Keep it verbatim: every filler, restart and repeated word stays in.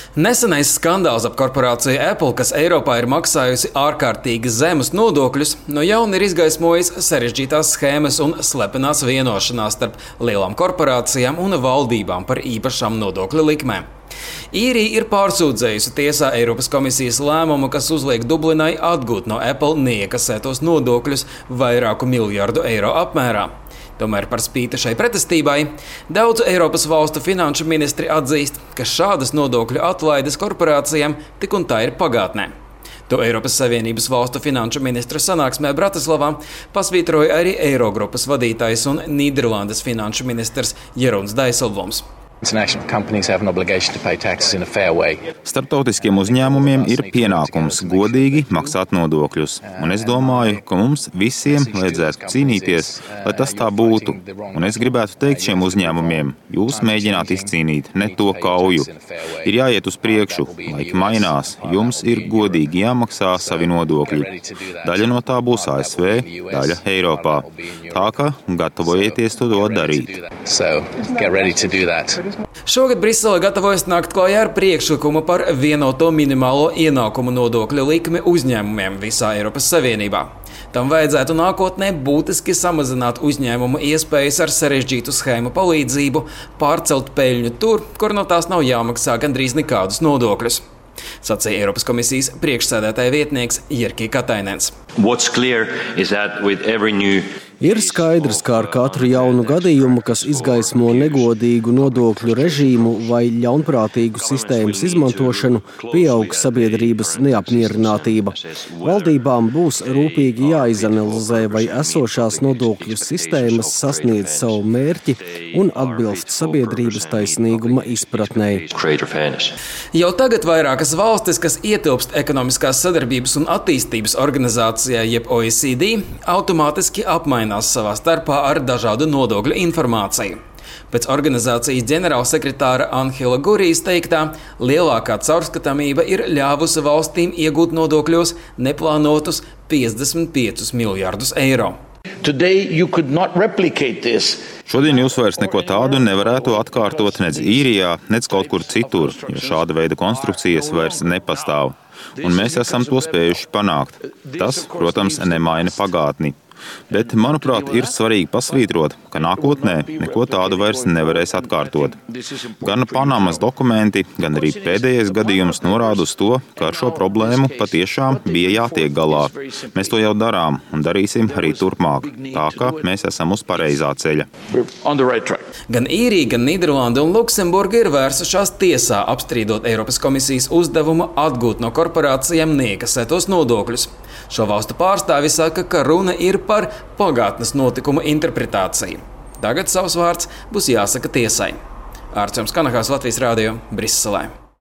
Nesenais skandāls ap korporāciju Apple, kas Eiropā ir maksājusi ārkārtīgi zemus nodokļus, no jauna ir izgaismojis sarežģītās schēmas un slepenās vienošanās starp lielām korporācijām un valdībām par īpašām nodokļu likmēm. Īrija ir pārsūdzējusi tiesā Eiropas komisijas lēmumu, kas uzliek Dublinai atgūt no Apple neiekasētos nodokļus vairāku miljardu eiro apmērā. Tomēr par spīti šai pretestībai, daudzu Eiropas valstu finanšu ministri atzīst, ka šādas nodokļu atlaides korporācijām tik un tā ir pagātnē. To Eiropas Savienības valstu finanšu ministru sanāksmē Bratislavā pasvītroja arī Eirogrupas vadītājs un Nīderlandes finanšu ministrs Jeroens Dijsselbloems. Starptautiskiem uzņēmumiem ir pienākums godīgi maksāt nodokļus, un es domāju, ka mums visiem vajadzētu cīnīties, lai tas tā būtu. Un es gribētu teikt šiem uzņēmumiem, jūs mēģināt izcīnīt ne to kauju. Ir jāiet uz priekšu, laiki mainās, jums ir godīgi jāmaksā savi nodokļi. Daļa no tā būs A S V, daļa Eiropā. Tā ka gatavojieties to darīt. Šogad Brisele gatavojas nākt klajā ar priekšlikumu par vienoto minimālo ienākumu nodokļu likmi uzņēmumiem visā Eiropas Savienībā. Tam vajadzētu nākotnē būtiski samazināt uzņēmumu iespējas ar sarežģītu schēmu palīdzību pārcelt peļņu tur, kur no tās nav jāmaksā gandrīz nekādus nodokļus, sacīja Eiropas komisijas priekšsēdētāja vietnieks Jyrki Katainens. Ir skaidrs, ka ar katru jaunu gadījumu, kas izgaismo negodīgu nodokļu režīmu vai ļaunprātīgu sistēmas izmantošanu, pieaug sabiedrības neapmierinātība. Valdībām būs rūpīgi jāizanalizē, vai esošās nodokļu sistēmas sasniedz savu mērķi un atbilst sabiedrības taisnīguma izpratnei. Jau tagad vairākas valstis, kas ietilpst ekonomiskās sadarbības un attīstības organizācijā jeb O E C D, automātiski apmainās savā starpā ar dažādu nodokļu informāciju. Pēc organizācijas ģenerālsekretāra Anhela Gurijas teiktā, lielākā caurskatāmība ir ļāvusi valstīm iegūt nodokļos neplānotus piecdesmit piecus miljardus eiro. Šodien jūs vairs neko tādu nevarētu atkārtot nec Īrijā, nec kaut kur citur, jo šāda veida konstrukcijas vairs nepastāv. Un mēs esam to spējuši panākt. Tas, protams, nemaina pagātni. Bet, manuprāt, ir svarīgi pasvītrot, ka nākotnē neko tādu vairs nevarēs atkārtot. Gan Panamas dokumenti, gan arī pēdējais gadījums norāda uz to, ka ar šo problēmu patiešām bija jātiek galā. Mēs to jau darām un darīsim arī turpmāk, tā ka mēs esam uz pareizā ceļa. Gan Īrija, gan Nīderlanda un Luksemburga ir vērsušās tiesā apstrīdot Eiropas komisijas uzdevumu atgūt no korporācijām neiekasētos nodokļus. Šo valstu pārstāvi saka, ka runa ir par pagātnes notikumu interpretāciju. Tagad savs vārds būs jāsaka tiesai. Ārts Kanahās, Latvijas Rādio, Briselē.